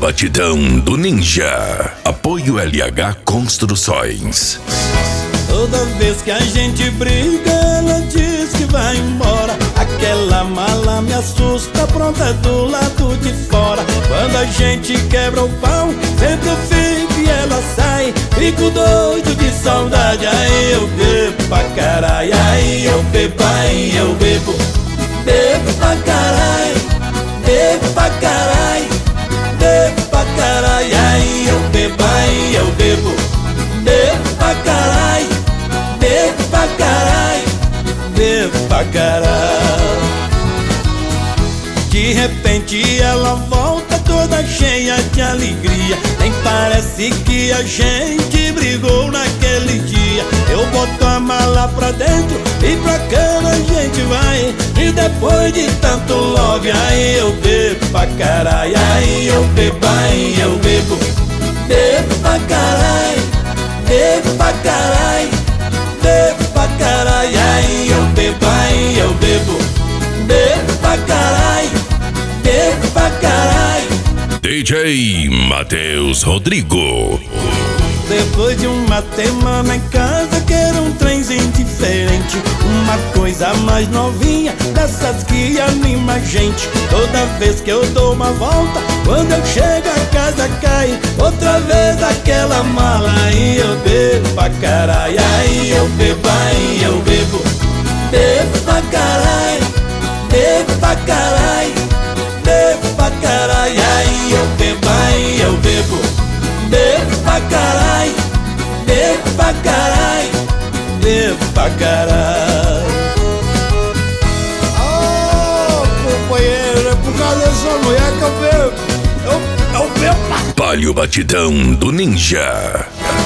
Batidão do Ninja. Apoio LH Construções. Toda vez que a gente briga, ela diz que vai embora. Aquela mala me assusta, pronta do lado de fora. Quando a gente quebra o pau, sempre eu fico e ela sai. Fico doido de saudade, aí eu bebo pra caralho. Aí eu bebo, aí eu bebo. Bebo pra caralho, bebo pra caralho, bebo pra caralho. Aí eu bebo, aí eu bebo. Bebo pra caralho, bebo pra caralho, bebo pra caralho. De repente ela volta toda cheia de alegria. Nem parece que a gente brigou naquele dia. Eu boto a mala pra dentro e pra cama a gente vai. E depois de tanto love, aí eu bebo pra caralho. Aí eu bebo, aí eu bebo. Bebo pra caralho, bebo pra caralho, bebo pra caralho. Aí eu bebo, aí eu bebo. Bebo pra caralho, bebo pra caralho. DJ Matheus Rodrigo. Depois de uma semana em casa, quero um trenzinho diferente. Uma coisa mais novinha, dessas que anima a gente. Toda vez que eu dou uma volta, quando eu chego a casa cai outra vez aquela mala. Aí eu bebo pra caralho, aí eu bebo, aí eu bebo. Bebo pra caralho, bebo pra caralho, bebo pra caralho. Aí eu bebo, aí eu bebo. Bebo pra caralho, bebo pra caralho, bebo pra caralho. Oh, companheiro, é por causa dessa mulher que eu bebo. Eu bebo pra... Palio Batidão do Ninja.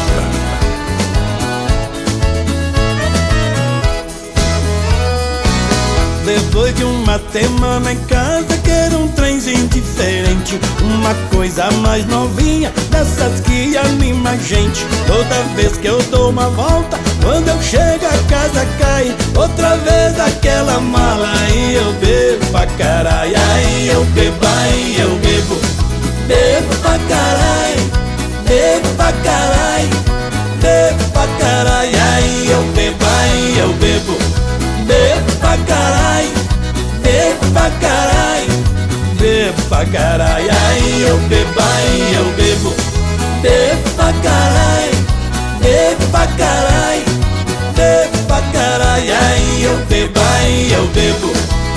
Depois de uma semana em casa, quero um trenzinho diferente. Uma coisa mais novinha, dessas que anima a gente. Toda vez que eu dou uma volta, quando eu chego a casa cai outra vez aquela mala. Aí eu bebo pra caralho, aí eu bebo, aí eu bebo. Bebo pra caralho, bebo pra caralho, bebo pra caralho. Aí eu bebo, aí eu bebo. Bebo pra caralho, bebo pra caralho, bebo pra caralho. Aí eu bebo, aí eu bebo. Bebo pra caralho, bebo pra caralho, bebo pra caralho. Aí eu bebo, aí eu bebo.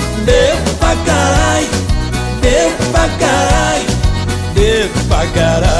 Bebo pra caralho, bebo pra caralho, bebo pra caralho.